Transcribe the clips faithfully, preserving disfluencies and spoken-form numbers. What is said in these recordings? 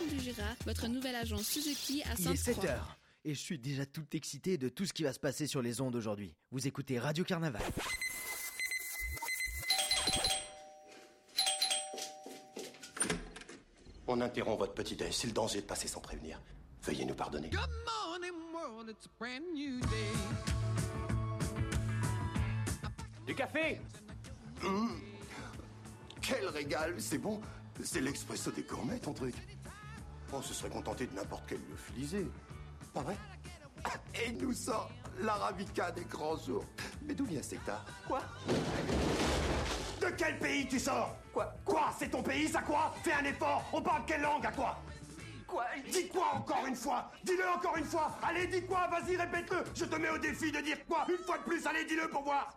conduira votre nouvelle agence Suzuki à Il est sept Sainte-Croix. heures et je suis déjà tout excité de tout ce qui va se passer sur les ondes aujourd'hui. Vous écoutez Radio Carnaval. On interrompt votre petit déj, c'est le danger de passer sans prévenir. Veuillez nous pardonner. Good morning world, it's a brand new day. Du café. Mmh. Quel régal, c'est bon. C'est l'expresso des gourmets, ton truc. On se serait contenté de n'importe quel lyophilisé. Pas vrai? Et nous sort l'arabica des grands jours. Mais d'où vient cet hectare? Quoi? De quel pays tu sors? Quoi? Quoi? C'est ton pays, ça quoi? Fais un effort. On parle quelle langue, à quoi? Quoi? Dis quoi encore une fois? Dis-le encore une fois. Allez, dis quoi? Vas-y, répète-le. Je te mets au défi de dire quoi? Une fois de plus, allez, dis-le pour voir.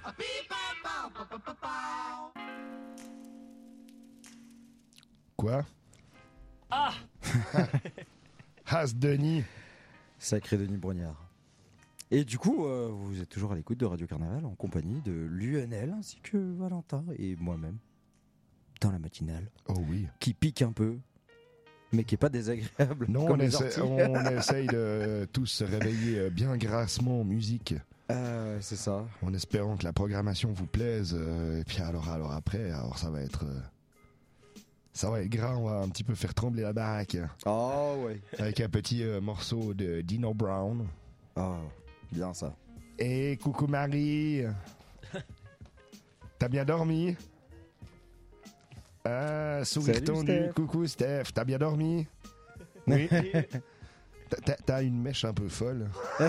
Quoi? Ah Has Denis. Sacré Denis Brognard. Et du coup, euh, vous êtes toujours à l'écoute de Radio Carnaval en compagnie de l'U N L ainsi que Valentin et moi-même dans la matinale. Oh oui. Qui pique un peu, mais qui est pas désagréable. Non, comme on, les essaie, orties. on essaye de tous se réveiller bien grassement en musique. Euh, c'est ça. En espérant que la programmation vous plaise. Euh, et puis alors, alors après, alors ça va être... Euh, ça va être gras, on va un petit peu faire trembler la baraque. Oh ouais. Avec un petit euh, morceau de Dino Brown. Oh, bien ça. Et coucou Marie. T'as bien dormi? Ah, sourire Salut, tendu. Steph. Coucou Steph, t'as bien dormi? Oui. T'as- T'as une mèche un peu folle.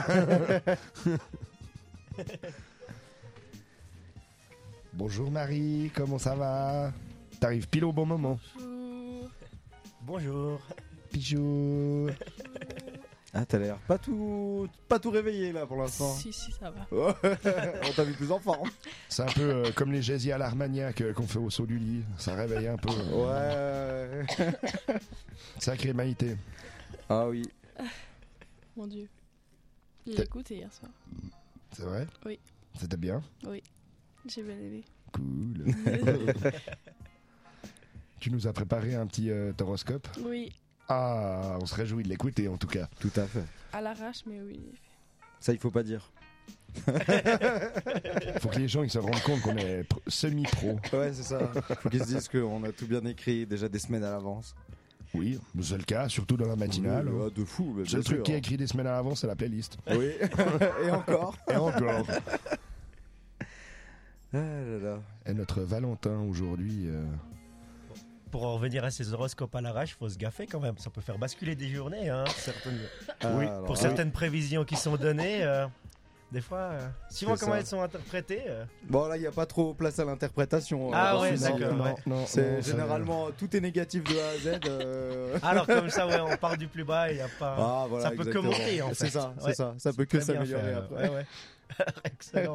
Bonjour Marie, comment ça va? T'arrives pile au bon moment. Bonjour. Bijou. Ah, t'as l'air pas tout, pas tout réveillé là pour l'instant. Si, si, ça va. On t'a vu plus en forme. C'est un peu euh, comme les gésies à l'Armagnac euh, qu'on fait au saut du lit. Ça réveille un peu. Ouais. Sacrée Maïté. Ah oui. Mon Dieu. J'ai T'as- écouté hier soir. C'est vrai? Oui. C'était bien? Oui. J'ai bien aimé. Cool. Tu nous as préparé un petit euh, horoscope? Oui. Ah, on se réjouit de l'écouter en tout cas. Tout à fait. À l'arrache, mais oui. Ça, il faut pas dire. Faut que les gens ils se rendent compte qu'on est pr- semi-pro. Ouais, c'est ça. Faut qu'ils se disent qu'on a tout bien écrit déjà des semaines à l'avance. Oui, c'est le cas, surtout dans la matinale. Oui, de fou. Le seul truc qui est écrit des semaines à l'avance, c'est la playlist. Oui. Et encore. Et encore. Ah là là. Et notre Valentin aujourd'hui. euh, Pour en revenir à ces horoscopes à l'arrache, faut se gaffer quand même. Ça peut faire basculer des journées. Hein, certaines... Ah, Oui, alors, Pour ah certaines prévisions qui sont données, euh, des fois, euh, suivant C'est comment ça. elles sont interprétées. euh, oui. Bon, là, il n'y a pas trop place à l'interprétation. Ah euh, ouais, sinon, d'accord, non. ouais. non, C'est non, ça- généralement tout est négatif de A à Z. euh. Alors comme ça, ouais, on part du plus bas. Il y a pas. Ah, voilà, ça peut exactement. que monter en fait. C'est ça, c'est Ouais. ça. Ça peut que Très bien s'améliorer fait, après. Ouais, ouais. Excellent.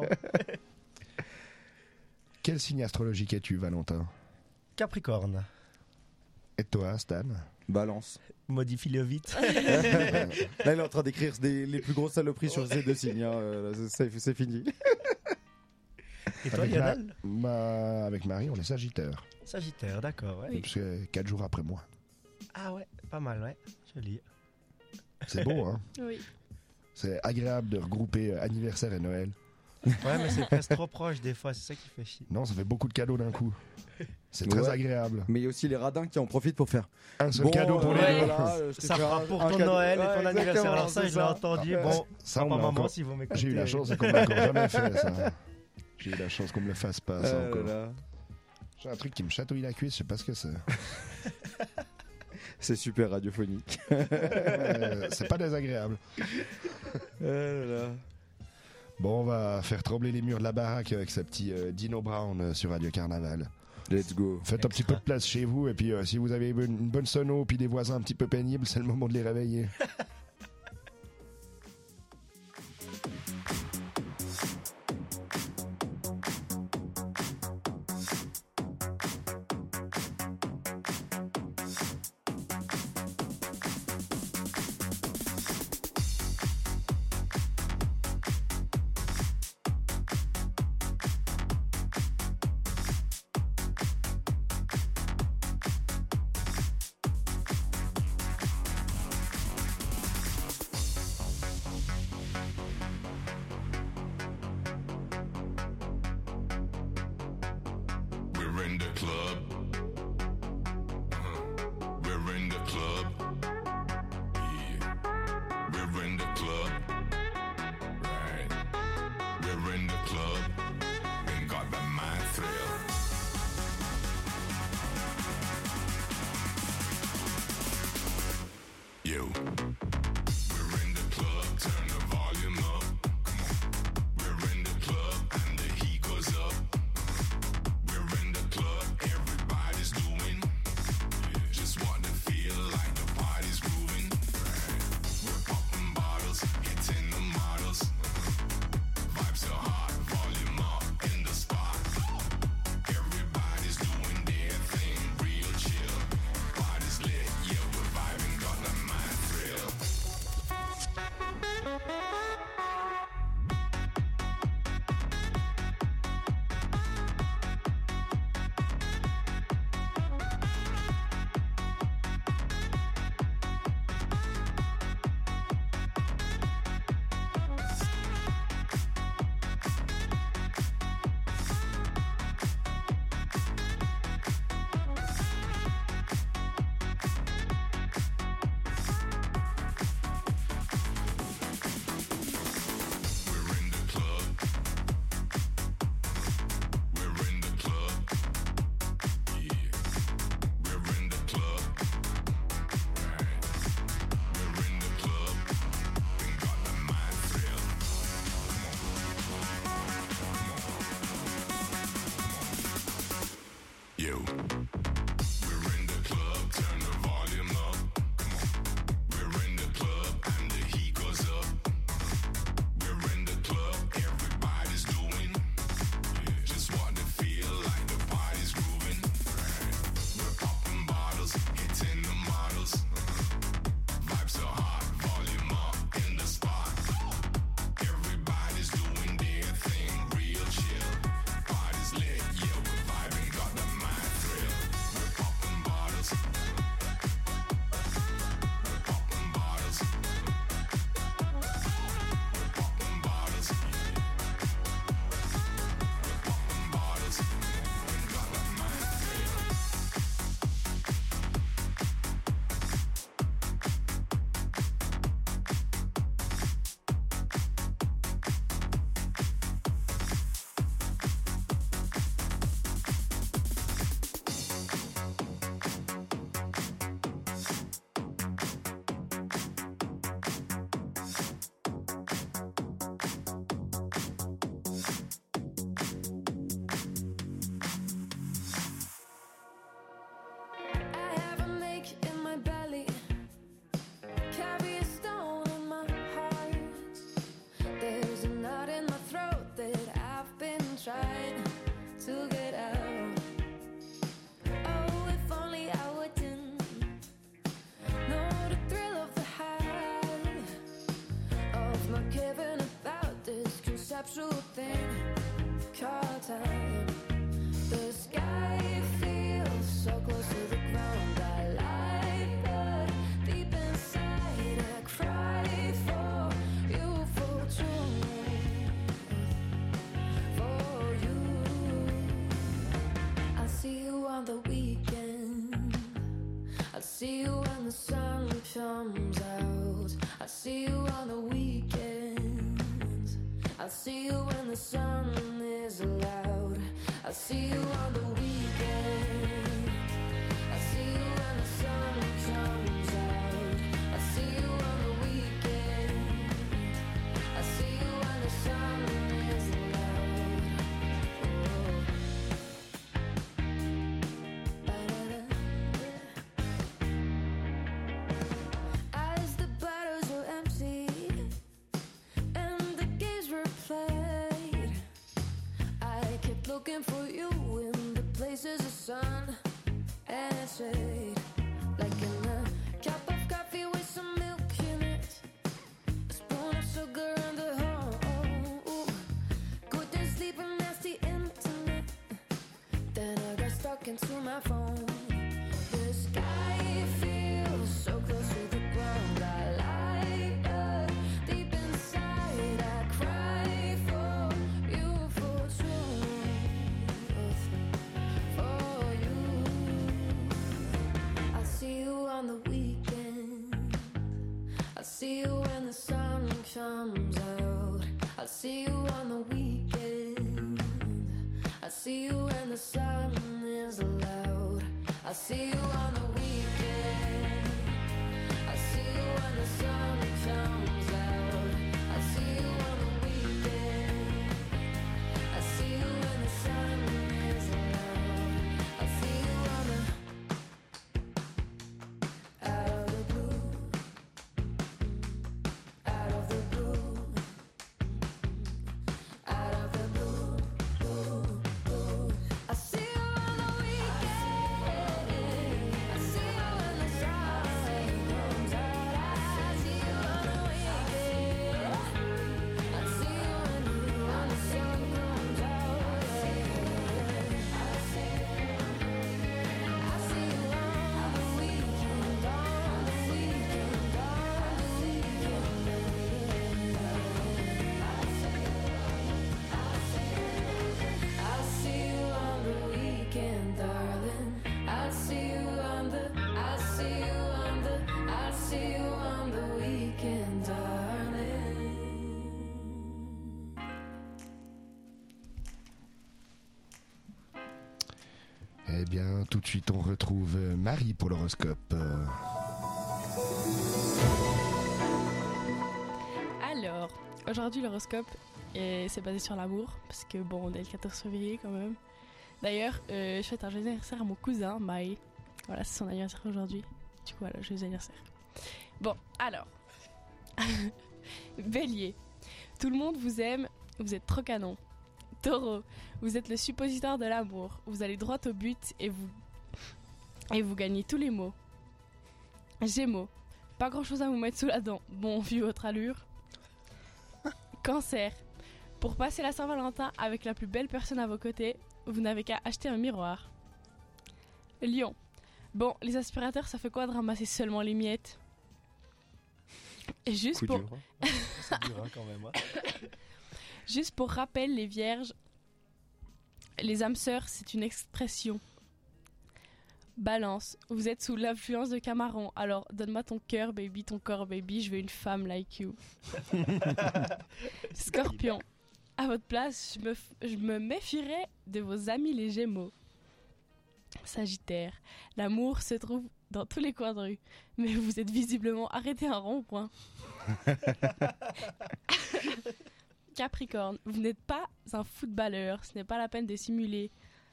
Quel signe astrologique es-tu, Valentin? Capricorne. Et toi, Stan? Balance. Modifie-le vite. Là, il est en train d'écrire des- les plus grosses saloperies sur ces deux signes. Hein. euh, là, c'est- C'est c'est fini. Et toi, Avec, Ma- Lionel? Ma- avec Marie, on est Sagittaire. Sagittaire, d'accord. Ouais. Oui. Parce que quatre jours après moi. Ah ouais, pas mal, ouais. Joli. C'est beau, hein? Oui. C'est agréable de regrouper euh, anniversaire et Noël. Ouais, mais c'est presque trop proche des fois. C'est ça qui fait chier. Non, ça fait beaucoup de cadeaux d'un coup. C'est très Ouais. agréable. Mais il y a aussi les radins qui en profitent pour faire. Un seul Bon, cadeau pour euh, les ouais. deux. voilà, euh, je te Ça fais fera un- pour un ton cadeau. Noël et Ouais, ton anniversaire. exactement, Alors ça, c'est je l'ai entendu. Ah, Bon, Ça, papa, on l'a maman, encore- si vous m'écoutez. J'ai eu la chance qu'on me l'a encore jamais fait, ça. J'ai eu la chance qu'on me le fasse pas, ça Ah là encore. là. J'ai un truc qui me chatouille la cuisse, je sais pas ce que c'est. C'est super radiophonique. Euh, c'est pas désagréable. Ah là là. Bon, on va faire trembler les murs de la baraque avec ce petit euh, Dino Brown euh, sur Radio Carnaval. Let's go. Faites un petit peu de place chez vous, et puis euh, si vous avez une, une bonne sono, puis des voisins un petit peu pénibles, c'est le moment de les réveiller. We're in the club. Uh-huh. We're in the club. Yeah. We're in the club. Right. We're in the club. And got the mind thrill. Yo. We're in the club. Turn the volume up. Come on. We're in the club. And the heat goes up. We're in the club, everybody's doing just what they feel like, the party's moving. We're popping bottles, hitting the models. Vibes are hot, volume up in the spot. Everybody's doing their thing, real chill. Party's lit, yeah, we're vibing, got the mind thrill. Yo. We're in the club, turn the volume up. Come on. We're in the club and the heat goes up. We're in the club, everybody's doing just what they feel like, the party's moving. We're popping bottles, hitting the models. Vibes are hot, volume up in the spot. Everybody's doing their thing, real chill. Party's lit, yeah, we're vibing, got the mind thrill. We're popping bottles. We're popping bottles. We're popping bottles. We're popping bottles. We got the mind thrill. I have an ache in my belly, carry a stone in my heart. There's a knot in my throat that I've been trying to get out. Oh, if only I wouldn't know the thrill of the high, of not caring about this conceptual thing called time. The sky feels so close to the ground. I lie, but deep inside I cry for you, for truth, for you. I'll see you on the weekend. I'll see you when the sun comes out. I'll see you on the weekends. I'll see you when the sun is loud. I'll see you on the weekend. I'll see you when the sun comes out. I'll see you on the weekend. I'll see you when the sun is loud. As the bottles were empty and the games were played, I kept looking for you in the places of sun and shade. Like in a cup of coffee with some milk in it, a spoon of sugar and a home. Couldn't sleep and nasty internet. Then I got stuck into my phone. The sky feels so close to the ground. I lie, but deep inside I cry for you, for truth, for see you on the weekend. I see you when the sun is loud. I see you on the weekend. I see you when the sun comes out. I see you on the weekend. I see you when the sun is loud. I see you on the out of the blue, out of the blue, out of the blue, blue, blue. I see you on the weekend. I see you when the sun comes out. I see you on the weekend. I see you when when the sun comes out. I see you. I see you. I see you on the weekend, on the weekend, on the weekend. I see you on the weekend, darling. I see you on the, I see you on the, I see you on the weekend, darling. Eh bien, tout de suite, on retrouve euh, Marie pour l'horoscope. Euh, Alors, aujourd'hui l'horoscope, et c'est basé sur l'amour, parce que bon, on est le quatorze février quand même. D'ailleurs, euh, je fête un joyeux anniversaire à mon cousin, Maï. Voilà, c'est son anniversaire aujourd'hui. Du coup, voilà, joyeux anniversaire. Bon, alors. Bélier. Tout le monde vous aime, vous êtes trop canon. Taureau. Vous êtes le suppositoire de l'amour. Vous allez droit au but et vous, et vous gagnez tous les mots. Gémeaux. Pas grand chose à vous mettre sous la dent. Bon, vu votre allure. Cancer. Pour passer la Saint-Valentin avec la plus belle personne à vos côtés, vous n'avez qu'à acheter un miroir. Lion. Bon, les aspirateurs, ça fait quoi de ramasser seulement les miettes? Et juste Coup pour... dur. C'est dur hein, quand même. hein. Juste pour rappel, les vierges, les âmes sœurs, c'est une expression. Balance, vous êtes sous l'influence de Camaron, alors donne-moi ton cœur, baby, ton corps, baby, je veux une femme like you. Scorpion, à votre place, je me, f- je me méfierais de vos amis les Gémeaux. Sagittaire, l'amour se trouve dans tous les coins de rue, mais vous êtes visiblement arrêté à un rond-point. Capricorne, vous n'êtes pas un footballeur, ce n'est pas la peine de simuler.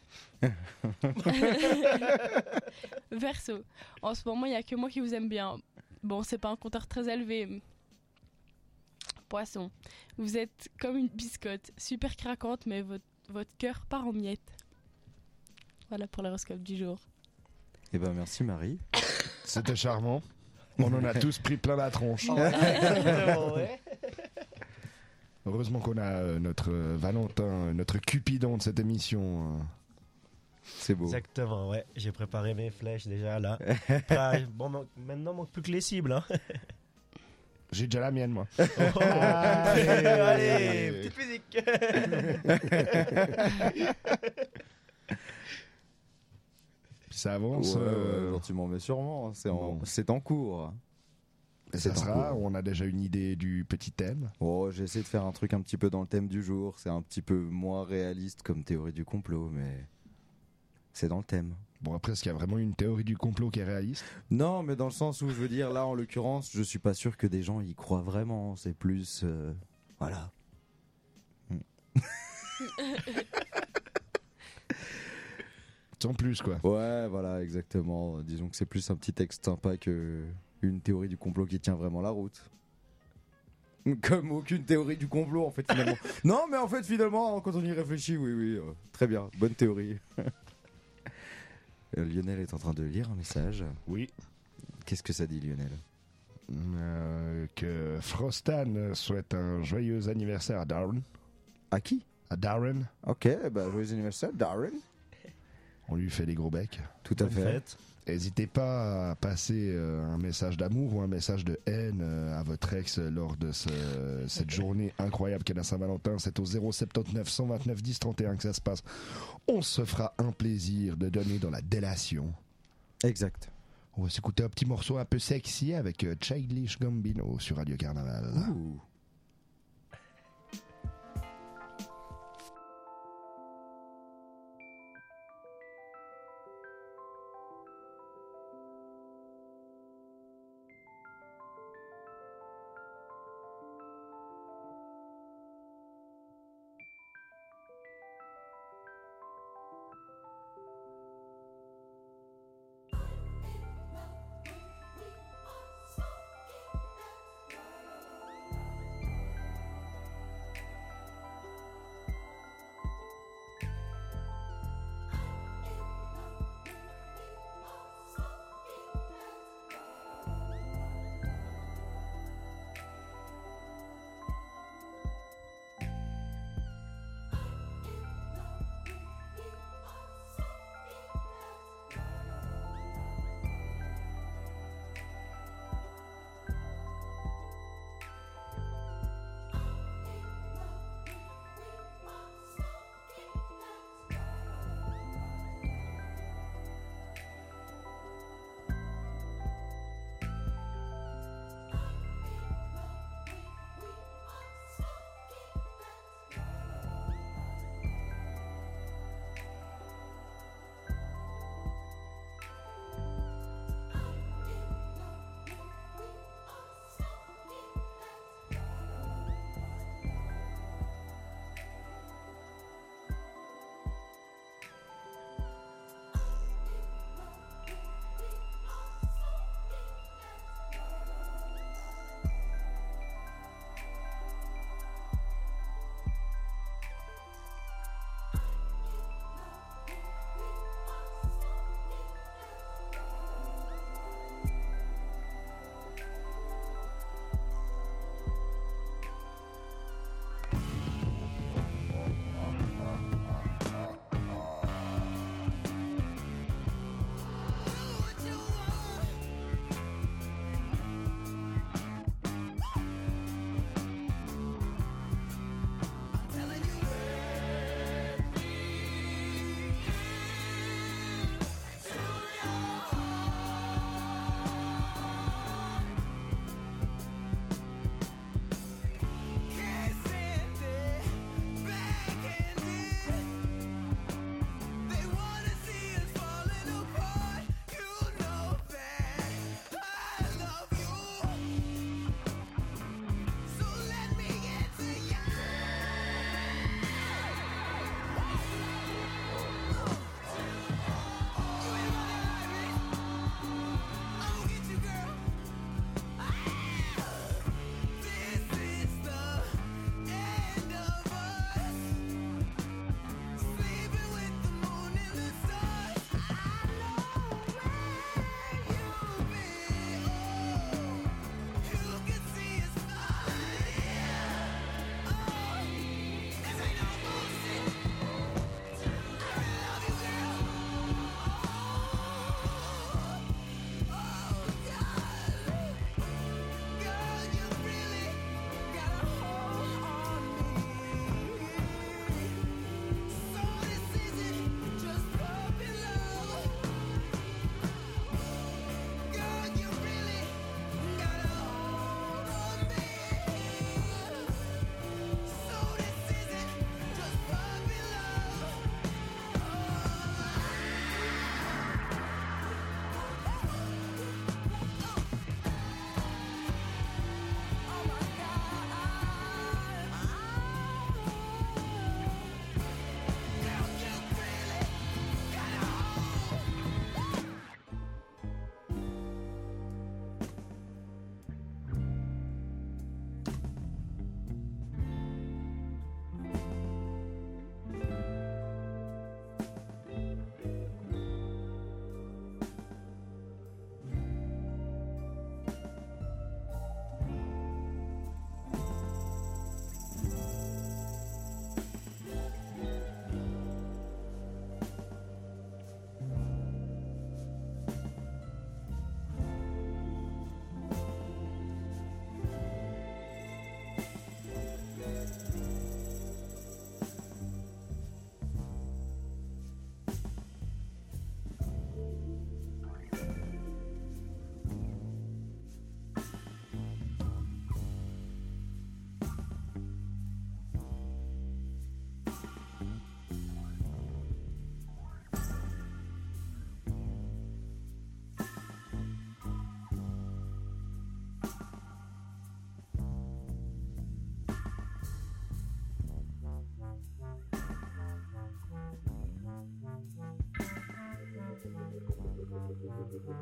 Verseau, en ce moment il n'y a que moi qui vous aime bien. Bon, c'est pas un compteur très élevé. Poisson, vous êtes comme une biscotte, super craquante, mais votre, votre cœur part en miettes. Voilà pour l'horoscope du jour. Eh ben merci Marie. C'était charmant. On en a tous pris plein la tronche. Ouais. Heureusement qu'on a euh, notre euh, Valentin, euh, notre Cupidon de cette émission. euh. C'est beau. Exactement, ouais. J'ai préparé mes flèches déjà là. Ah, bon, man- maintenant, manque plus que les cibles. Hein. J'ai déjà la mienne, moi. Oh, Allez, allez, allez. petite musique. Puis ça avance. Ouais, euh, ouais, gentiment mais sûrement. C'est en, bon. c'est en cours. et c'est ça en sera. cours. On a déjà une idée du petit thème. Oh, j'ai essayé de faire un truc un petit peu dans le thème du jour. C'est un petit peu moins réaliste comme théorie du complot, mais c'est dans le thème. Bon, après, est-ce qu'il y a vraiment une théorie du complot qui est réaliste? Non, mais dans le sens où je veux dire, là en l'occurrence, je suis pas sûr que des gens y croient vraiment. C'est plus. euh, Voilà. Sans plus, quoi. Ouais, voilà, exactement. Disons que c'est plus un petit texte sympa que une théorie du complot qui tient vraiment la route. Comme aucune théorie du complot, en fait, finalement. Non, mais en fait, finalement, quand on y réfléchit, oui, oui, euh, très bien, bonne théorie. Euh, Lionel est en train de lire un message. Oui. Qu'est-ce que ça dit, Lionel? Euh, que Frostan souhaite un joyeux anniversaire à Darren. À qui? À Darren. Ok, bah, joyeux anniversaire, Darren. On lui fait des gros becs. Tout à Bonne fait. fête. N'hésitez pas à passer euh, un message d'amour ou un message de haine euh, à votre ex lors de ce- cette journée incroyable qu'est la Saint-Valentin. C'est au zéro soixante-dix-neuf cent vingt-neuf dix trente et un que ça se passe. On se fera un plaisir de donner dans la délation. Exact. On va s'écouter un petit morceau un peu sexy avec euh, Childish Gambino sur Radio Carnaval. Ouh.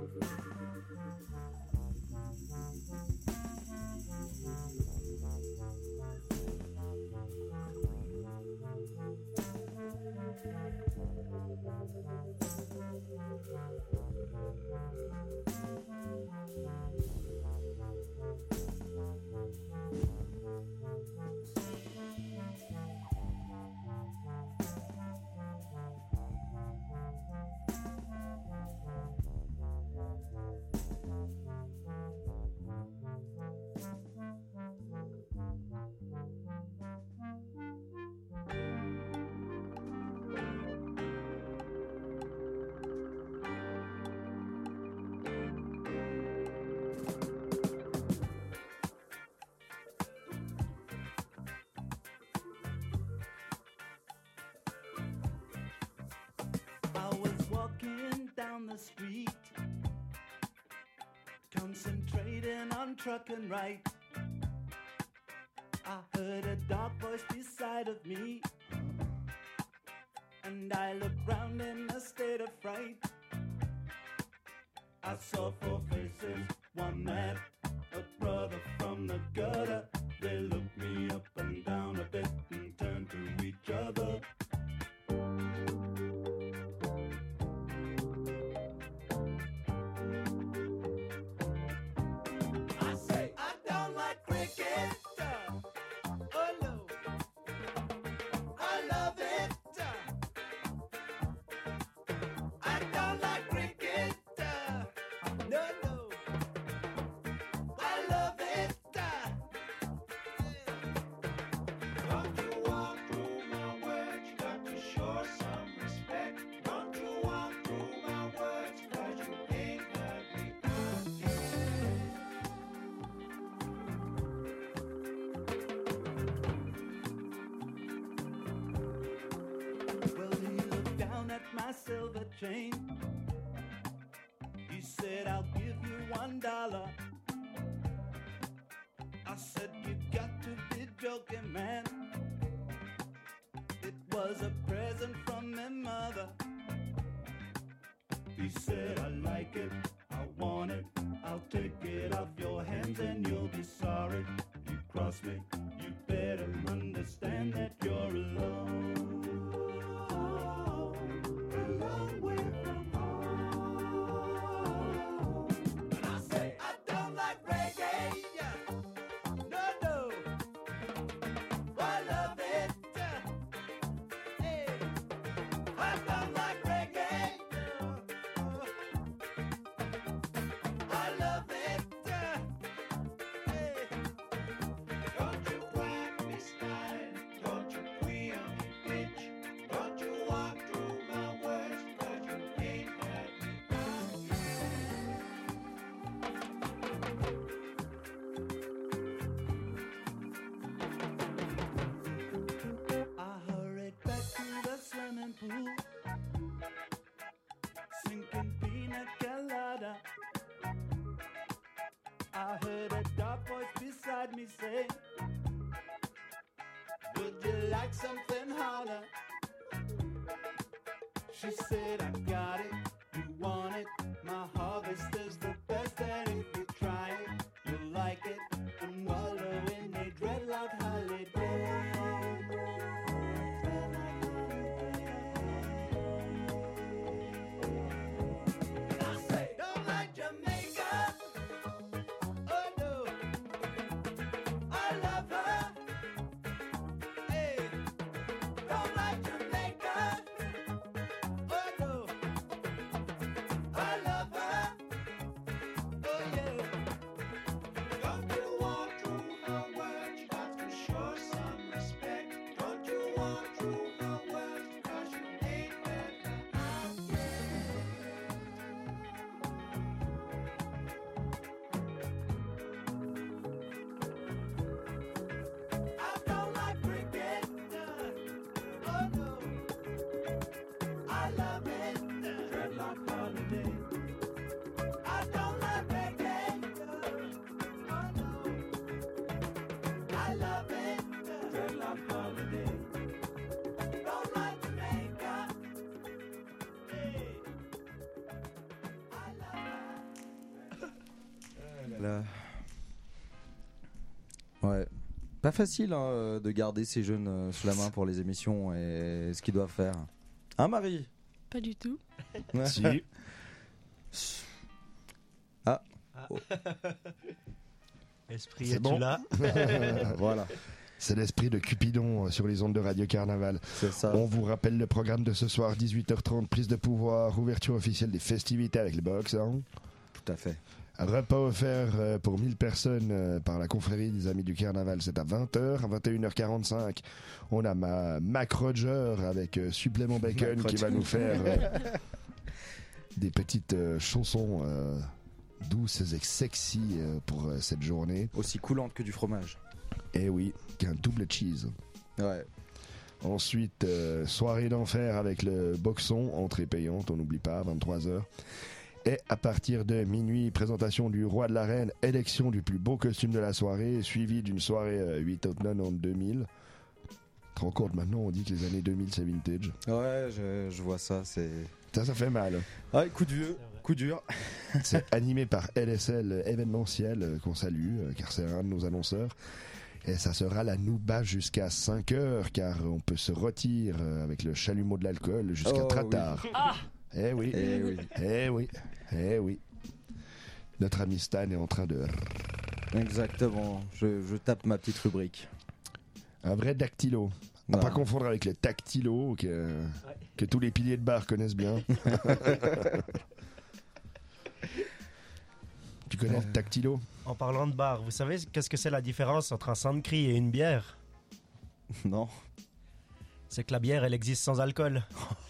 I was walking down the street, concentrating on trucking right. I heard a dark voice beside of me, and I looked round in a state of fright. I saw four faces, one mad, a brother from the gutter. They looked me up and down a bit and turned to each other. I say I don't like cricket. Oh no, I love it. I don't like cricket. No, no, I love it. Don't you walk through my words, you got to show some respect. Don't you walk through my words, cause you ain't heard me out yet. Well, he looked down at my silver chain. He said, I'll give you one dollar. I said, you got to be joking, man. It was a present from my mother. He said, I like it, I want it. I'll take it off your hands and you'll be sorry. You cross me, you better understand that you're alone. A long way from home. And I say, I don't like reggae. No, no, I love it. Hey, I don't like reggae. I love it. Hey, don't you whack me style, don't you queer me bitch, don't you walk through my words, cause you ain't heard me out yet. I hurried back to the swimming pool, sinking pina colada. I heard a dark voice beside me say, would you like something harder? She said, I got it, you want it. My harvest is the best, and if you try it, you'll like it. And wallow in a dreadlock holiday. And I say, don't like Jamaica. Oh no, I love her. Hey, don't like Jamaica. Oh no, I love her. Oh yeah. Don't you walk through my words, you got to show some respect. Don't you walk through my words, cause you ain't heard me out yet. I don't like cricket. Oh no, I love it. Dreadlock holiday. I don't like reggae. Oh no, I love it. Dreadlock holiday. là. Ouais. Pas facile hein, de garder ces jeunes euh, sous la main pour les émissions et ce qu'ils doivent faire. Hein, Marie? Pas du tout. Si. Ah. Oh. Esprit, C'est es-tu bon. là? Voilà. C'est l'esprit de Cupidon sur les ondes de Radio Carnaval. C'est ça. On vous rappelle le programme de ce soir, dix-huit heures trente, prise de pouvoir, ouverture officielle des festivités avec les box. Hein. Tout à fait. Un repas offert euh, pour mille personnes euh, par la confrérie des Amis du Carnaval, c'est à vingt heures. À vingt et une heures quarante-cinq, on a ma Mac Roger avec euh, supplément bacon Mac qui va Roger. nous faire euh, des petites euh, chansons euh, douces et sexy euh, pour euh, cette journée. Aussi coulante que du fromage. Eh oui, qu'un double cheese. Ouais. Ensuite, euh, soirée d'enfer avec le boxon, entrée payante, on n'oublie pas, vingt-trois heures. Et à partir de minuit, présentation du roi de la reine, élection du plus beau costume de la soirée, suivi d'une soirée euh, huit automne en deux mille. Tu te rends compte, maintenant on dit que les années deux mille c'est vintage. Ouais, je, je vois ça, c'est... Ça, ça fait mal. Ouais, coup de vieux, coup dur. C'est animé par L S L événementiel, euh, qu'on salue, euh, car c'est un de nos annonceurs. Et ça sera la nouba jusqu'à cinq heures, car on peut se retirer euh, avec le chalumeau de l'alcool jusqu'à Oh, très oui. tard. Ah Eh oui, Eh oui. eh oui, eh oui. Notre ami Stan est en train de... Exactement, je, je tape ma petite rubrique. Un vrai dactylo. À Voilà. pas confondre avec le tactilo que, que tous les piliers de bar connaissent bien. Tu connais le tactilo? En parlant de bar, vous savez qu'est-ce que c'est la différence entre un Sandcri et une bière? Non. C'est que la bière, elle existe sans alcool.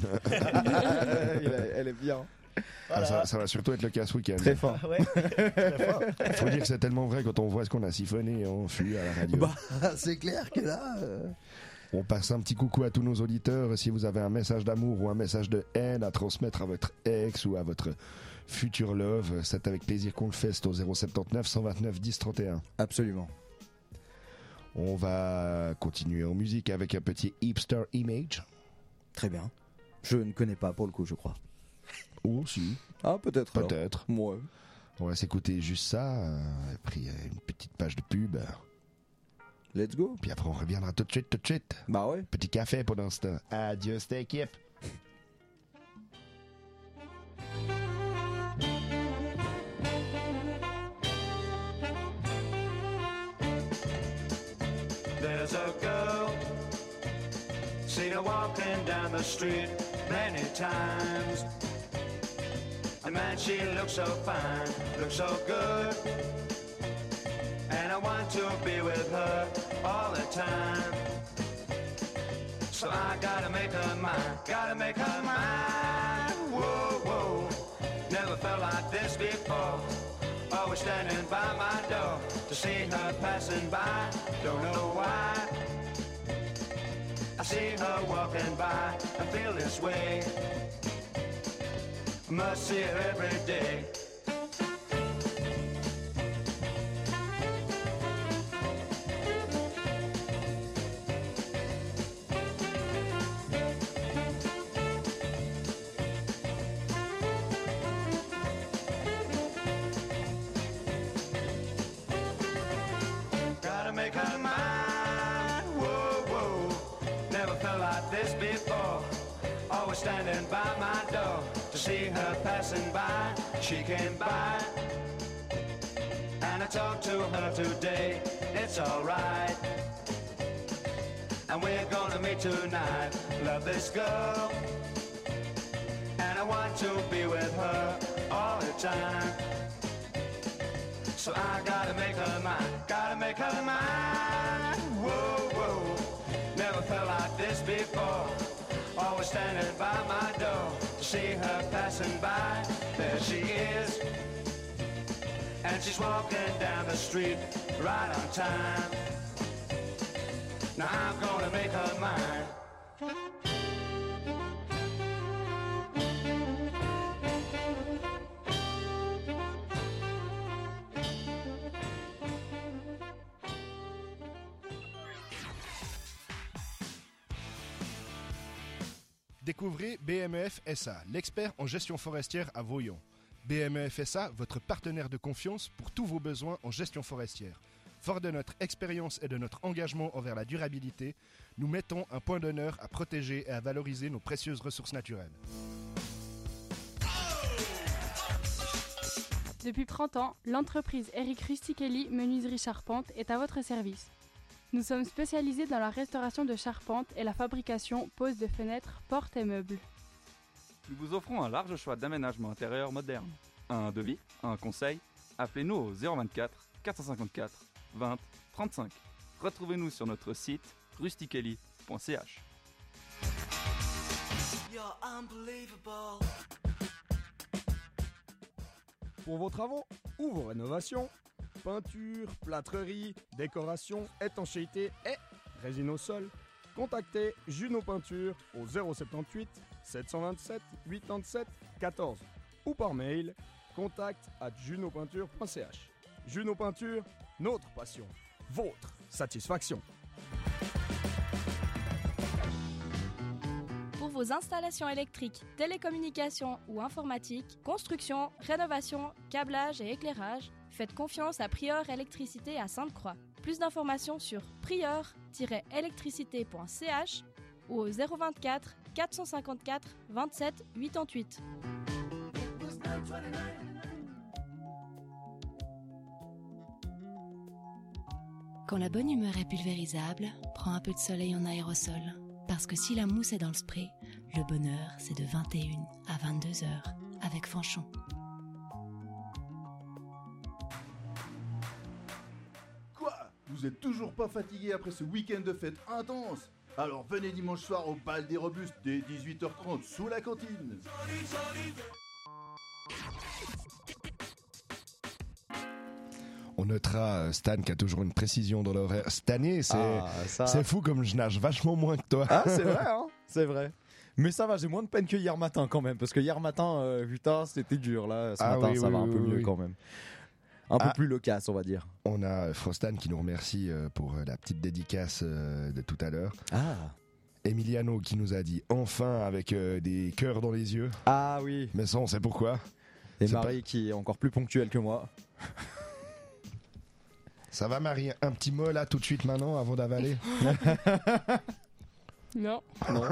Elle est bien. Ah, ça, ça va surtout être le cas ce week-end. Très fort. Ah ouais, très fort. Faut dire que c'est tellement vrai quand on voit ce qu'on a siphonné en fût à la radio. Bah, c'est clair que là... euh, On passe un petit coucou à tous nos auditeurs. Si vous avez un message d'amour ou un message de haine à transmettre à votre ex ou à votre futur love, c'est avec plaisir qu'on le fait. C'est au zéro soixante-dix-neuf cent vingt-neuf dix trente et un. Absolument. On va continuer en musique avec un petit hipster image. Très bien. Je ne connais pas pour le coup, je crois. Oh si, Ah, peut-être. alors. peut-être. Ouais. On va s'écouter juste ça, euh, après euh, une petite page de pub. Let's go. Puis après on reviendra tout de suite, tout de suite. Bah ouais. Petit café pendant ce temps. Adieu cette équipe. There's a girl, seen her walking down the street many times. And man, she looks so fine, looks so good. And I want to be with her all the time. So I gotta make her mine, gotta make her mine. Whoa, whoa, never felt like this before. Always standing by my door to see her passing by. Don't know why. I see her walking by and feel this way. Must see her every day. Gotta make her mine. Whoa, whoa. Never felt like this before. Always standing by my door to see her passing by. She came by, and I talked to her today. It's alright, and we're gonna meet tonight. Love this girl, and I want to be with her all the time. So I gotta make her mine, gotta make her mine. Whoa, whoa, never felt like this before. Always standing by my door to see her passing by. There she is, and she's walking down the street right on time. Now I'm gonna make her mine. Découvrez B M E F S A, l'expert en gestion forestière à Voyon. B M E F S A, votre partenaire de confiance pour tous vos besoins en gestion forestière. Fort de notre expérience et de notre engagement envers la durabilité, nous mettons un point d'honneur à protéger et à valoriser nos précieuses ressources naturelles. Depuis trente ans, l'entreprise Eric Rustichelli Menuiserie Charpente est à votre service. Nous sommes spécialisés dans la restauration de charpente et la fabrication, pose de fenêtres, portes et meubles. Nous vous offrons un large choix d'aménagements intérieurs modernes. Un devis, un conseil, appelez-nous au zéro vingt-quatre quatre cent cinquante-quatre vingt trente-cinq. Retrouvez-nous sur notre site rustichelli point c h. You're unbelievable. Pour vos travaux ou vos rénovations, peinture, plâtrerie, décoration, étanchéité et résine au sol, contactez Juno Peinture au zéro soixante-huit sept cent vingt-sept quatre-vingt-sept quatorze ou par mail contact arobase junopeinture point c h. Juno Peinture, notre passion, votre satisfaction. Pour vos installations électriques, télécommunications ou informatiques, construction, rénovation, câblage et éclairage, faites confiance à Prieur Électricité à Sainte-Croix. Plus d'informations sur prieur tiret électricité point c h ou au zéro vingt-quatre quatre cent cinquante-quatre vingt-sept quatre-vingt-huit. Quand la bonne humeur est pulvérisable, prends un peu de soleil en aérosol. Parce que si la mousse est dans le spray, le bonheur c'est de vingt et une à vingt-deux heures avec Fanchon. Quoi ? Vous êtes toujours pas fatigué après ce week-end de fête intense ? Alors venez dimanche soir au bal des Robustes dès dix-huit heures trente sous la cantine. On notera euh, Stan qui a toujours une précision dans l'horaire. Cette année, c'est, Ah, ça- c'est fou comme je nage vachement moins que toi. Ah, c'est vrai, hein, c'est vrai. Mais ça va, j'ai moins de peine que hier matin quand même, parce que hier matin, euh, putain, c'était dur là. Ce Ah matin, oui, ça oui, va un oui, peu oui, mieux oui. quand même. Un peu Ah. plus loquace, on va dire. On a euh, Frostan qui nous remercie euh, pour euh, la petite dédicace euh, de tout à l'heure. Ah. Emiliano qui nous a dit enfin avec euh, des cœurs dans les yeux. Ah oui. Mais ça, on sait pourquoi. Et C'est Marie qui est encore plus ponctuelle que moi. Ça va, Marie? Un petit mot là tout de suite maintenant avant d'avaler? Non. Non.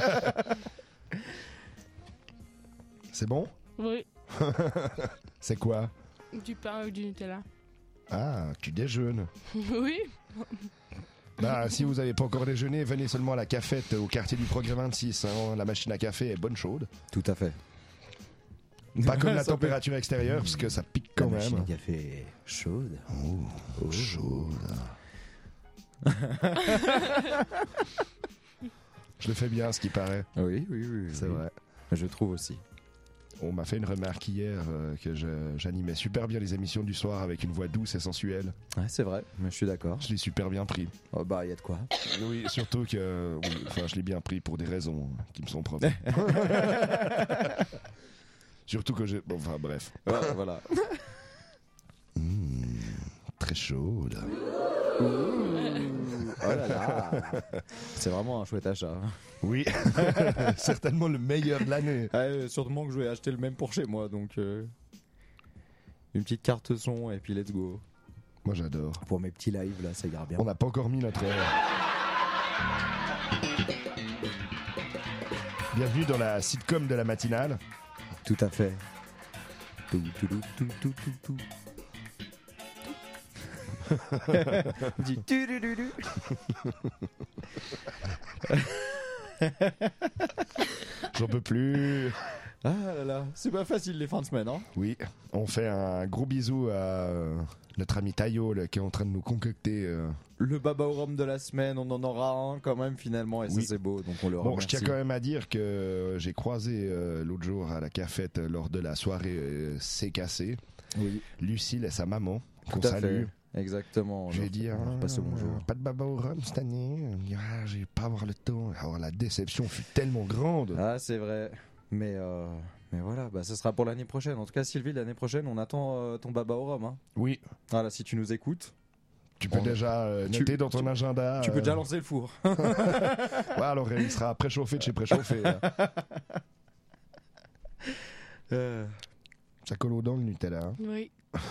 C'est bon? Oui. C'est quoi? Du pain avec du Nutella. Ah, tu déjeunes. Oui. Bah, si vous n'avez pas encore déjeuné, venez seulement à la cafette au quartier du Progrès vingt-six. hein. La machine à café est bonne chaude. Tout à fait. Pas comme la Ça température extérieure, parce que ça pique quand La même. machine à café chaude. Oh, chaude. Je le fais bien, ce qui paraît. Oui, oui, oui. C'est oui. vrai. Je trouve aussi. On m'a fait une remarque hier euh, que je- j'animais super bien les émissions du soir avec une voix douce et sensuelle. Ouais, c'est vrai, mais je suis d'accord. Je l'ai super bien pris. Oh, bah, il y a de quoi. Oui, surtout que oui, enfin, je l'ai bien pris pour des raisons qui me sont propres. Surtout que j'ai... Bon, enfin, bref. Ouais, voilà. Mmh, très chaude. Ouh, oh là là. C'est vraiment un chouette achat. Oui, certainement le meilleur de l'année. Ouais, sûrement que je vais acheter le même pour chez moi, donc euh, une petite carte son et puis let's go. Moi j'adore. Pour mes petits lives là, ça ira bien. On n'a pas encore mis notre... Bienvenue dans la sitcom de la matinale. Tout à fait. Tout, tout, tout, tout, tout, tout, tout. Dis tu, du, du, du. J'en peux plus. Ah là là, c'est pas facile les fins de semaine, hein. Oui, on fait un gros bisou à euh, notre ami Tayo là, qui est en train de nous concocter. euh, Le baba au rhum de la semaine, on en aura un quand même finalement, et Oui. ça c'est beau, donc on le Bon, remercie. je tiens quand même à dire que euh, j'ai croisé euh, l'autre jour à la cafette euh, lors de la soirée euh, C'est cassé. Oui. Lucille et sa maman, qu'on Tout à salue. fait. Exactement. J'ai On dit, leur ah, passe le bonjour. pas de baba au rhum cette année. Elle me dit, ah, j'ai pas avoir le temps. Alors la déception fut tellement grande. Ah, c'est vrai. Mais, euh, mais voilà, bah, ce sera pour l'année prochaine. En tout cas, Sylvie, l'année prochaine, on attend euh, ton baba au rhum. Hein. Oui. Voilà, si tu nous écoutes. Tu peux on- déjà euh, tu- noter dans ton tu- agenda. Tu peux euh, déjà lancer le four. Ouais, alors il sera préchauffé de chez préchauffé. hein. Euh, C'est Ça colle aux dents le Nutella. Hein. Oui.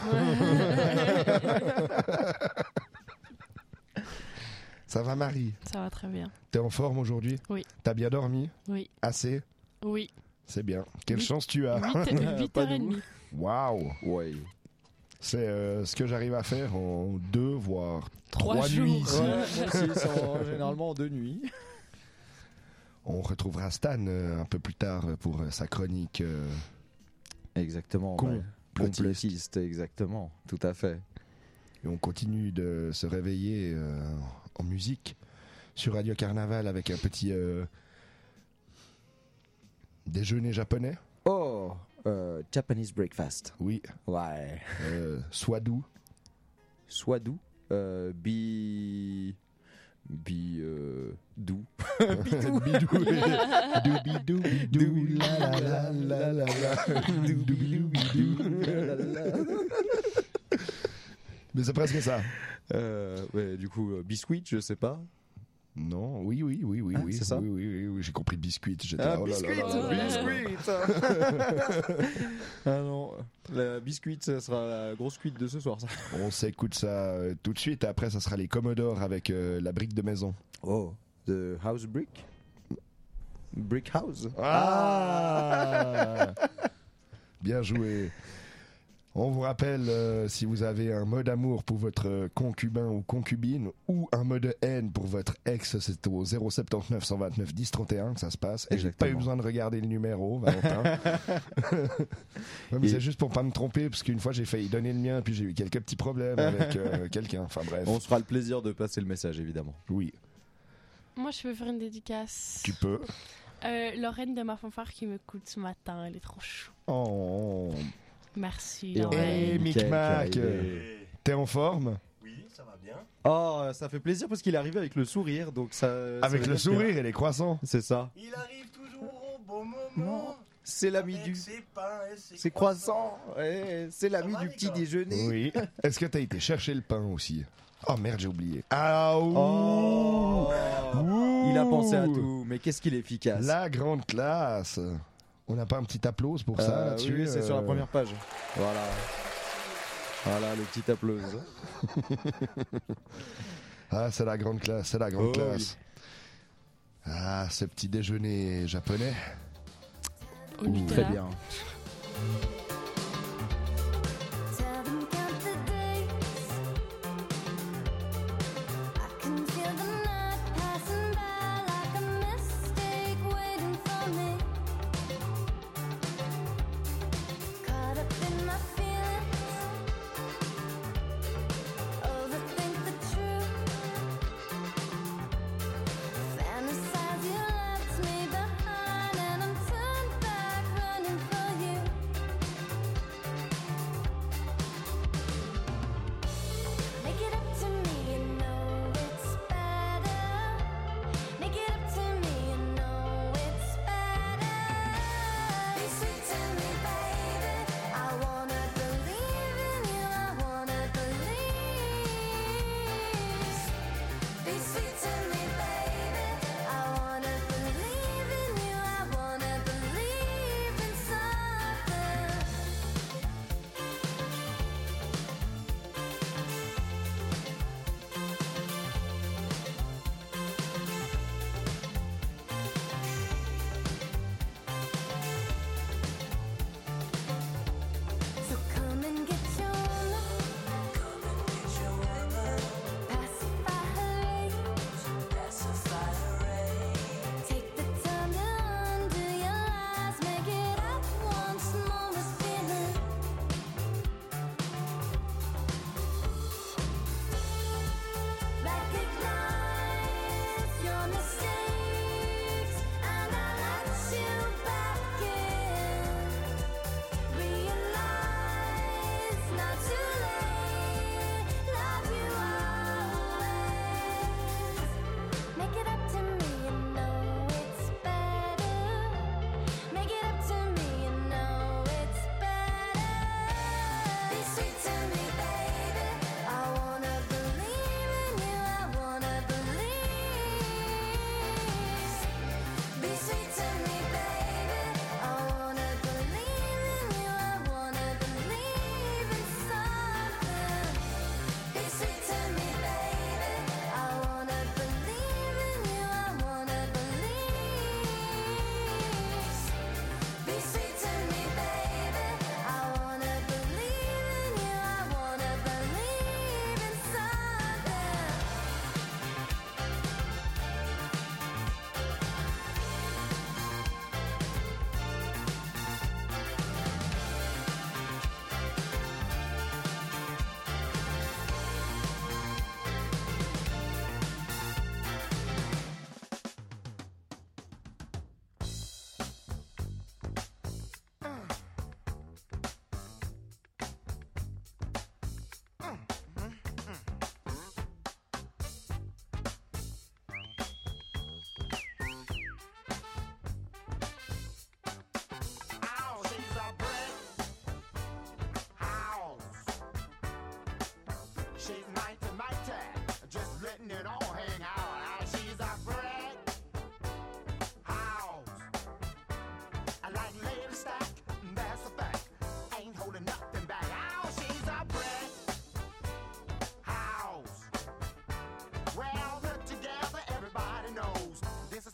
Ça va, Marie? Ça va très bien. T'es en forme aujourd'hui? Oui. T'as bien dormi? Oui. Assez? Oui. C'est bien. Quelle Huit- chance tu as. huit heures trente. Waouh. Ouais. C'est euh, ce que j'arrive à faire en deux, voire Trois trois jours. nuits ici. Ouais, moi aussi, c'est en- généralement en deux nuits. On retrouvera Stan euh, un peu plus tard pour euh, sa chronique. euh, Exactement. Con- ouais. Complotiste, exactement. Tout à fait. Et on continue de se réveiller euh, en musique sur Radio Carnaval avec un petit euh, déjeuner japonais. Oh, euh, Japanese breakfast. Oui. Ouais. Euh, soit doux. Soit doux. Euh, bi... Bi... Euh, doux. Bidou. Bidou, bidou, bidou, la la la la la la. Bidou, bidou, bidou, la la la. Mais c'est presque ça. Euh, ouais, du coup, euh, biscuit, je sais pas. Non, oui, oui, oui, oui, Ah, oui, c'est ça oui, oui, oui, oui, j'ai compris biscuit. J'étais Ah, là, oh là biscuit, là là là. biscuit. Ah non, la biscuit, ça sera la grosse cuite de ce soir, ça. On s'écoute ça euh, tout de suite. Après, ça sera les Commodores avec euh, la brique de maison. Oh, the house brick. Brick house. Ah Bien joué. On vous rappelle, euh, si vous avez un mot d'amour pour votre concubin ou concubine ou un mot de haine pour votre ex, c'est au zéro sept neuf, un deux neuf, dix, trente et un que ça se passe. Et j'ai pas eu besoin de regarder le numéro, Valentin. Ouais, mais Et- c'est juste pour pas me tromper, parce qu'une fois j'ai failli donner le mien, puis j'ai eu quelques petits problèmes avec euh, quelqu'un. Enfin bref. On se fera le plaisir de passer le message, évidemment. Oui, Moi, je veux faire une dédicace. tu peux. Euh, Lorraine de ma fanfare qui m'écoute ce matin, elle est trop chou. Oh. Merci. Et on a Lorraine. Hey, Mickaël Mick qui Mac, est euh, arrivé. t'es en forme? Oui, ça va bien. Oh, ça fait plaisir parce qu'il est arrivé avec le sourire, donc ça. ça Avec veut le dire que- sourire et les croissants. C'est ça. Il arrive toujours au bon moment. C'est l'ami avec du. ses pains et ses C'est croissant. Ouais, c'est l'ami Ça va, du les petit gars déjeuner. Oui. Est-ce que t'as été chercher le pain aussi? Oh merde, j'ai oublié. Ah, ouh. Oh. Ouh. Il a pensé à tout, mais qu'est-ce qu'il est efficace. La grande classe. On n'a pas un petit applause pour ça Euh, là-dessus? oui, c'est sur la euh, première page. Voilà. Voilà le petit applause. Ah, c'est la grande classe, c'est la grande Oh, classe. Ah, ce petit déjeuner japonais. Au Ouh, Nutella. Très bien. Tell them count the days. I can feel the night passing by like a mistake waiting for me. Caught up in my feelings. Overthink the truth. Fantasize you left me behind, and I'm turned back running for you.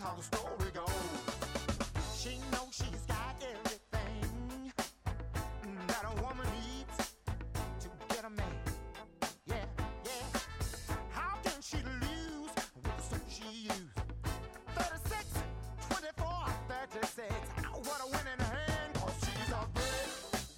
how the story goes. She knows she's got everything that a woman needs to get a man. Yeah, yeah. How can she lose with the suit she used? thirty-six, twenty-four, thirty-six. What a winning hand, 'cause she's a brick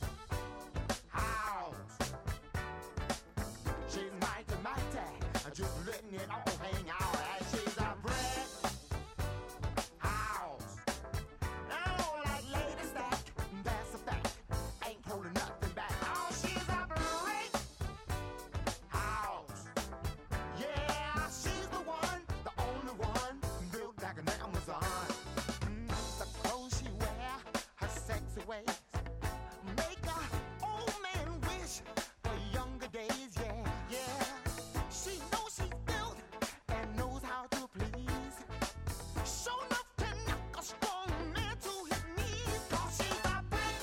house. She's mighty, mighty, just letting it all hang out. And she's a brick house. I don't like lady stack, that's a fact. Ain't holding nothing back. Oh, she's a brick house. Yeah, she's the one, the only one, built like an Amazon. Mm, the clothes she wear, her sexy ways, make a old man wish for younger days. Yeah, yeah. She knows she's built and knows how to please. Show enough to knock a strong man to his knees. 'Cause she's a brick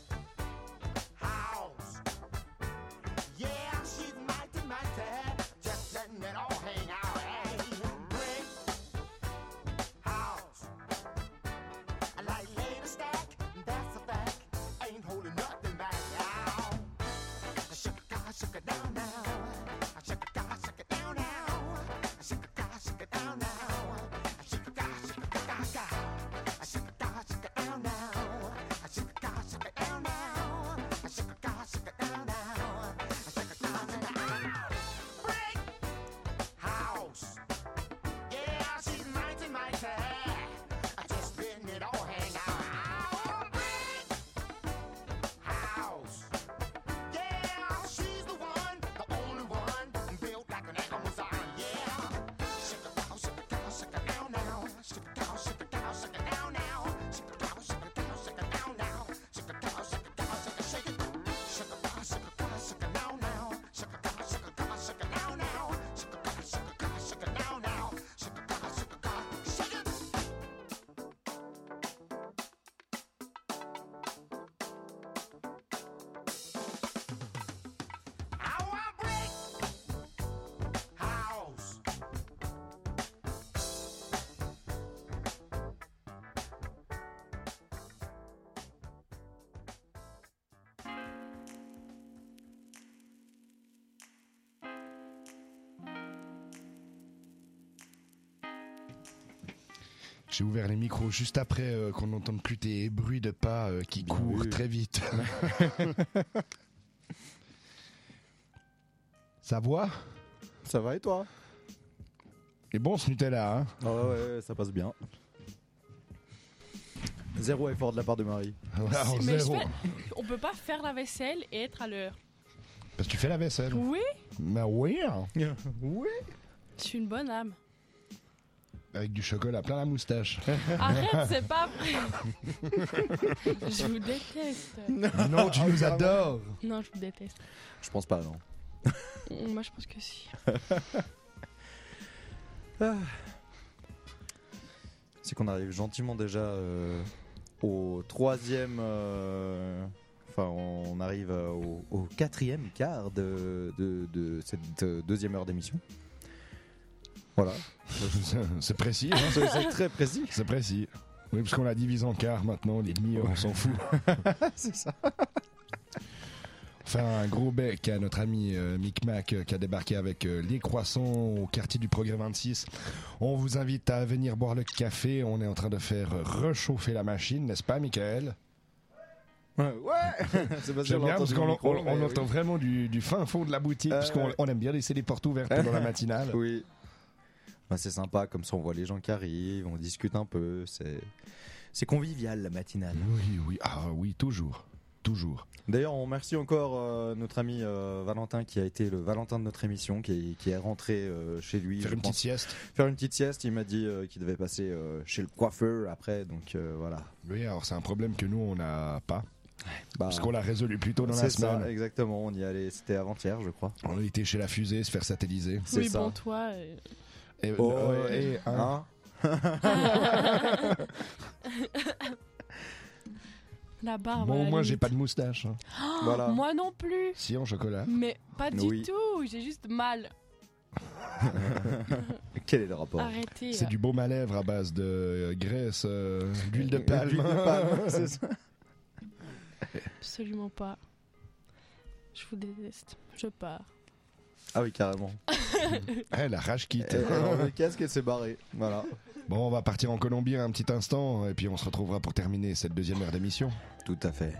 house. Yeah, she's mighty, mighty, just letting it all hang out. Hey, brick house. I like lady stack, that's a fact. Ain't holding nothing back. Now, shake it, God, shake it down now. Shake it, God, shake it down now. Shake it, God, shake it down now. Shake it, God, shake it, God, God. Shake it, God, shake it down now. Shake it, God, shake it down now. Shake it, God, shake it down now. Shake it, God, shake it down. Brick house. Yeah, she's mighty, mighty. Just letting it all hang out. Brick house. Yeah, she's the one, the only one, built like an Amazon. Yeah. Shake it down, shake it down, shake it down now. Shake it down, shake it down, shake it down now. Shake it down, shake it down, shake it down now. Shake it down, shake it down, shake it, shake it. Shake it down, shake it down, shake it down now. Shake it down, shake it down, shake it down now. Shake it down, shake it down, shake it down now. Shake it down, shake it down, shake it. I want brick house. J'ai ouvert les micros juste après euh, qu'on n'entende plus tes bruits de pas euh, qui courent oui. très vite. Ça va? Ça va et toi? Et bon ce Nutella, hein? Ah ouais, ouais, ça passe bien. Zéro effort de la part de Marie. Alors, Mais je zéro. fais- on peut pas faire la vaisselle et être à l'heure. Parce que tu fais la vaisselle. Oui, Bah oui. hein. Oui. je suis une bonne âme. Avec du chocolat plein la moustache. Arrête, c'est pas vrai. Je vous déteste. Non, tu nous adores. Non, je vous déteste. Je pense pas, non. Moi, je pense que si. C'est qu'on arrive gentiment déjà euh, au troisième. euh, Enfin, on arrive euh, au, au quatrième quart de, de, de cette euh, deuxième heure d'émission. Voilà. C'est précis. Hein. C'est c'est très précis. C'est précis. Oui, parce qu'on la divise en quarts maintenant, les demi-heures, on s'en fout. C'est ça. Enfin, un gros bec à notre ami euh, Mick Mac euh, qui a débarqué avec euh, les croissants au quartier du Progrès vingt-six. On vous invite à venir boire le café. On est en train de faire euh, réchauffer la machine, n'est-ce pas, Michael? Ouais, c'est parce J'aime qu'on bien entend parce du qu'on micro, on- on mais entend oui. vraiment du, du fin fond de la boutique, Euh, parce qu'on on aime bien laisser les portes ouvertes pendant la matinale. Oui. Bah, c'est sympa, comme ça on voit les gens qui arrivent, on discute un peu. C'est c'est convivial la matinale. Oui, oui, ah oui, toujours. Toujours. D'ailleurs, on remercie encore euh, notre ami euh, Valentin qui a été le Valentin de notre émission, qui est, qui est rentré euh, chez lui. Faire je une pense. petite sieste. Faire une petite sieste. Il m'a dit euh, qu'il devait passer euh, chez le coiffeur après, donc euh, voilà. Oui, alors c'est un problème que nous on n'a pas. Bah, Parce qu'on l'a résolu plus tôt dans la c'est ça, semaine. exactement. On y allait, c'était avant-hier, je crois. On a été chez la fusée se faire satelliser. C'est Oui, ça. bon, toi. euh, Et, Oh, euh, ouais. et un. Hein La barbe. Bon, à la moi j'ai limite. pas de moustache. hein. Oh, Voilà. Moi non plus. Si, en chocolat. Mais pas du Oui. tout. J'ai juste mal. Quel est le rapport? Arrêtez. C'est là. du baume à lèvres à base de euh, graisse, euh, d'huile de palme. D'huile de palme, c'est ça. Absolument pas. Je vous déteste. Je pars. Ah oui, carrément. Eh, la rage quitte. Elle a le casque et s'est barrée. Voilà. Bon, on va partir en Colombie un petit instant et puis on se retrouvera pour terminer cette deuxième heure d'émission. Tout à fait.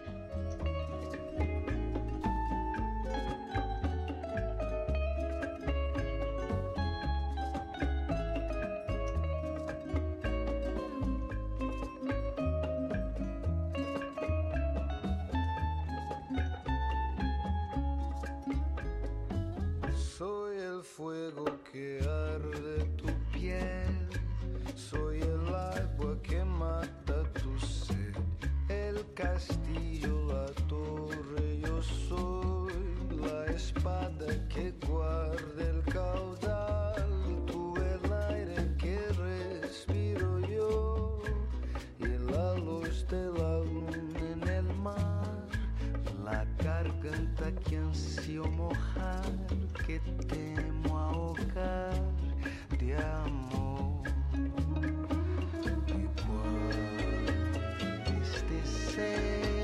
Soy el fuego que arde tu piel, soy el agua que mata tu sed, el castillo, la torre, yo soy la espada que guarda el caudal, tú el aire que respiro yo y la luz de la luna en el mar, la garganta que ansío mojar, que temo ahogar de amor. Y cuando este ser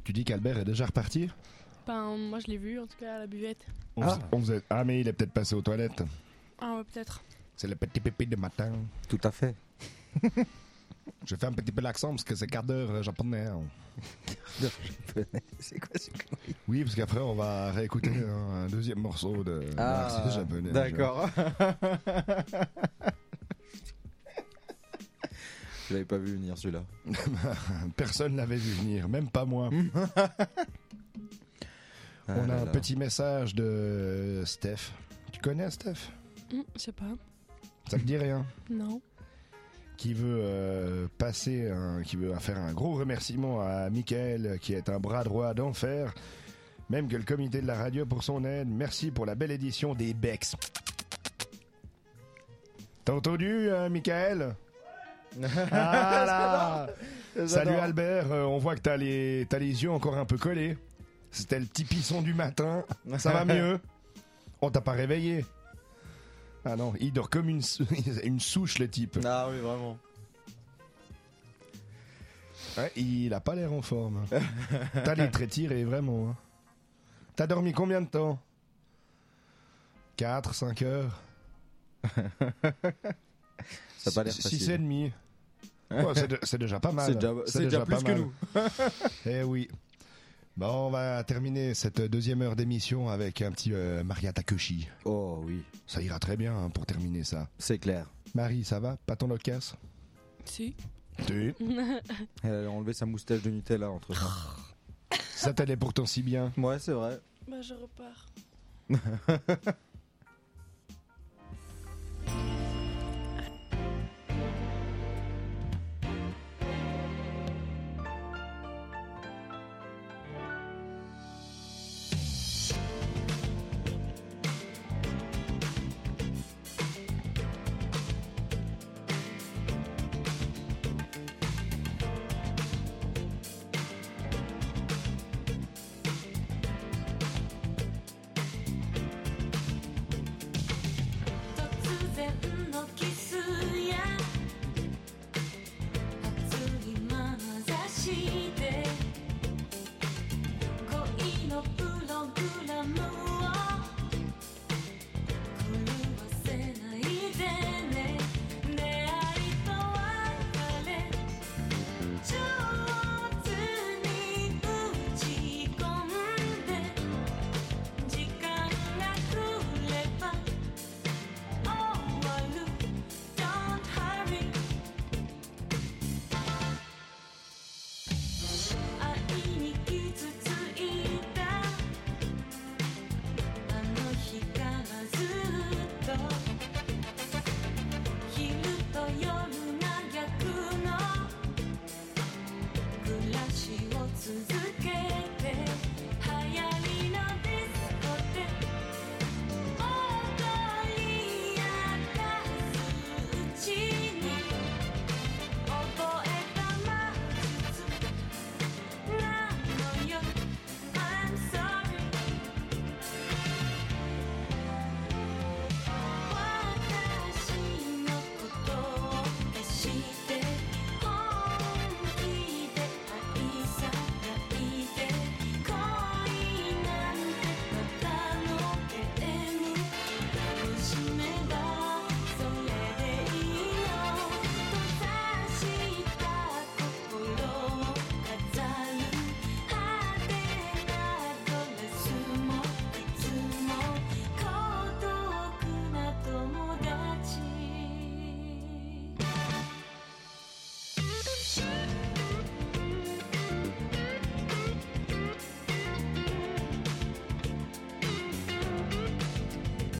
Tu dis qu'Albert est déjà reparti? Ben, moi je l'ai vu en tout cas à la buvette. on, Ah. faisait- on faisait- ah, mais il est peut-être passé aux toilettes. Ah ouais, peut-être. C'est le petit pépé de matin. Tout à fait. Je fais un petit peu l'accent parce que c'est quart d'heure euh, japonais. hein. C'est quoi ce connerie? Oui, parce qu'après, on va réécouter un, un deuxième morceau de Ah, l'artiste japonais. d'accord. Je l'avais pas vu venir celui-là. Personne l'avait vu venir, même pas moi. On a là un là. petit message de Steph. Tu connais Steph? Hum, je sais pas. Ça te dit rien? Non. Qui veut euh, passer, un- qui veut faire un gros remerciement à Michael, qui est un bras droit d'enfer, même que le comité de la radio pour son aide. Merci pour la belle édition des Bex. T'as entendu, euh, Michael? Voilà. J'adore. Salut Albert, euh, on voit que t'as les, t'as les yeux encore un peu collés. C'était le petit pisson du matin. Ça va mieux? On t'a pas réveillé? Ah non, il dort comme une, sou- une souche le type. Ah oui, vraiment. Ouais, il a pas l'air en forme. T'as les traits tirés, vraiment. hein. T'as dormi combien de temps? quatre, cinq heures? Ça a pas l'air facile. six et demi. Oh, c'est de- c'est déjà pas mal. C'est déjà- c'est déjà plus pas que mal. nous. Eh oui. Bon, on va terminer cette deuxième heure d'émission avec un petit euh, Maria Takeshi. Oh oui. Ça ira très bien hein, pour terminer ça. C'est clair. Marie, ça va? Pas ton locasse? Si. Tu? Elle a enlevé sa moustache de Nutella entre temps. Ça t'allait pourtant si bien. Ouais, c'est vrai. Bah je repars.